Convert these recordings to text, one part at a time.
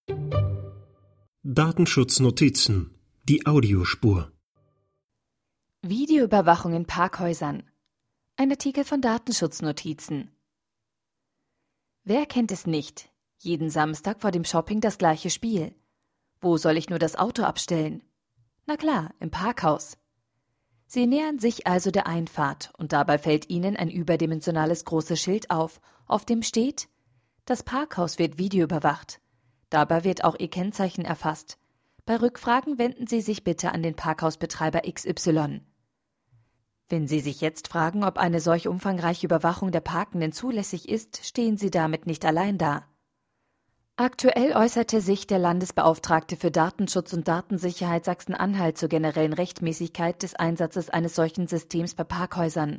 Datenschutznotizen. Die Audiospur. Videoüberwachung in Parkhäusern. Ein Artikel von Datenschutznotizen. Wer kennt es nicht? Jeden Samstag vor dem Shopping das gleiche Spiel. Wo soll ich nur das Auto abstellen? Na klar, im Parkhaus. Sie nähern sich also der Einfahrt und dabei fällt Ihnen ein überdimensionales großes Schild auf dem steht: Das Parkhaus wird videoüberwacht. Dabei wird auch Ihr Kennzeichen erfasst. Bei Rückfragen wenden Sie sich bitte an den Parkhausbetreiber XY. Wenn Sie sich jetzt fragen, ob eine solch umfangreiche Überwachung der Parkenden zulässig ist, stehen Sie damit nicht allein da. Aktuell äußerte sich der Landesbeauftragte für Datenschutz und Datensicherheit Sachsen-Anhalt zur generellen Rechtmäßigkeit des Einsatzes eines solchen Systems bei Parkhäusern.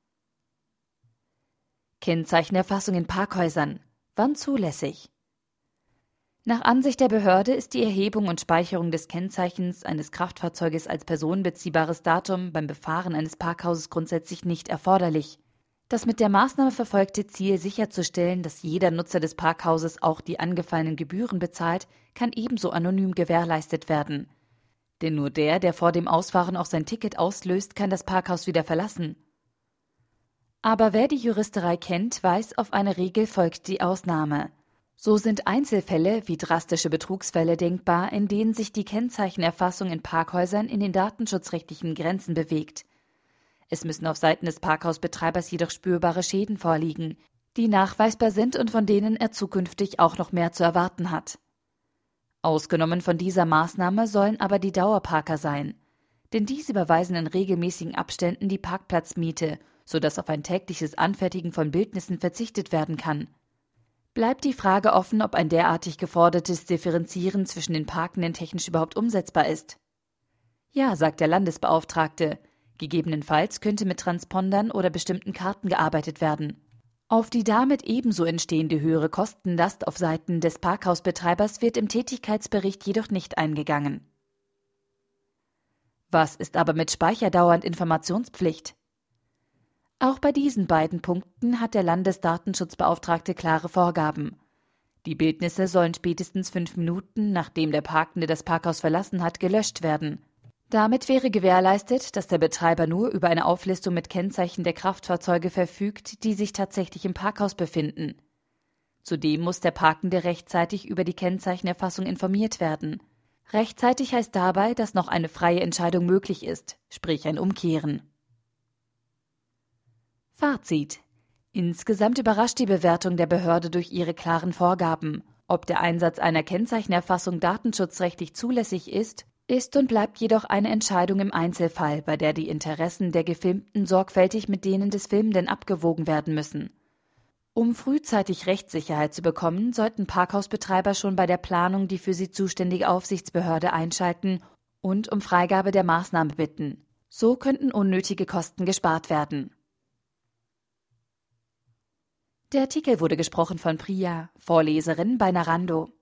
Kennzeichenerfassung in Parkhäusern. Wann zulässig? Nach Ansicht der Behörde ist die Erhebung und Speicherung des Kennzeichens eines Kraftfahrzeuges als personenbeziehbares Datum beim Befahren eines Parkhauses grundsätzlich nicht erforderlich. Das mit der Maßnahme verfolgte Ziel, sicherzustellen, dass jeder Nutzer des Parkhauses auch die angefallenen Gebühren bezahlt, kann ebenso anonym gewährleistet werden. Denn nur der vor dem Ausfahren auch sein Ticket auslöst, kann das Parkhaus wieder verlassen. Aber wer die Juristerei kennt, weiß, auf eine Regel folgt die Ausnahme. So sind Einzelfälle wie drastische Betrugsfälle denkbar, in denen sich die Kennzeichenerfassung in Parkhäusern in den datenschutzrechtlichen Grenzen bewegt. Es müssen auf Seiten des Parkhausbetreibers jedoch spürbare Schäden vorliegen, die nachweisbar sind und von denen er zukünftig auch noch mehr zu erwarten hat. Ausgenommen von dieser Maßnahme sollen aber die Dauerparker sein, denn diese überweisen in regelmäßigen Abständen die Parkplatzmiete, sodass auf ein tägliches Anfertigen von Bildnissen verzichtet werden kann. Bleibt die Frage offen, ob ein derartig gefordertes Differenzieren zwischen den Parkenden technisch überhaupt umsetzbar ist. Ja, sagt der Landesbeauftragte, gegebenenfalls könnte mit Transpondern oder bestimmten Karten gearbeitet werden. Auf die damit ebenso entstehende höhere Kostenlast auf Seiten des Parkhausbetreibers wird im Tätigkeitsbericht jedoch nicht eingegangen. Was ist aber mit Speicherdauer und Informationspflicht? Auch bei diesen beiden Punkten hat der Landesdatenschutzbeauftragte klare Vorgaben. Die Bildnisse sollen spätestens 5 Minuten, nachdem der Parkende das Parkhaus verlassen hat, gelöscht werden. Damit wäre gewährleistet, dass der Betreiber nur über eine Auflistung mit Kennzeichen der Kraftfahrzeuge verfügt, die sich tatsächlich im Parkhaus befinden. Zudem muss der Parkende rechtzeitig über die Kennzeichenerfassung informiert werden. Rechtzeitig heißt dabei, dass noch eine freie Entscheidung möglich ist, sprich ein Umkehren. Fazit: Insgesamt überrascht die Bewertung der Behörde durch ihre klaren Vorgaben. Ob der Einsatz einer Kennzeichenerfassung datenschutzrechtlich zulässig ist und bleibt jedoch eine Entscheidung im Einzelfall, bei der die Interessen der Gefilmten sorgfältig mit denen des Filmenden abgewogen werden müssen. Um frühzeitig Rechtssicherheit zu bekommen, sollten Parkhausbetreiber schon bei der Planung die für sie zuständige Aufsichtsbehörde einschalten und um Freigabe der Maßnahme bitten. So könnten unnötige Kosten gespart werden. Der Artikel wurde gesprochen von Priya, Vorleserin bei Narando.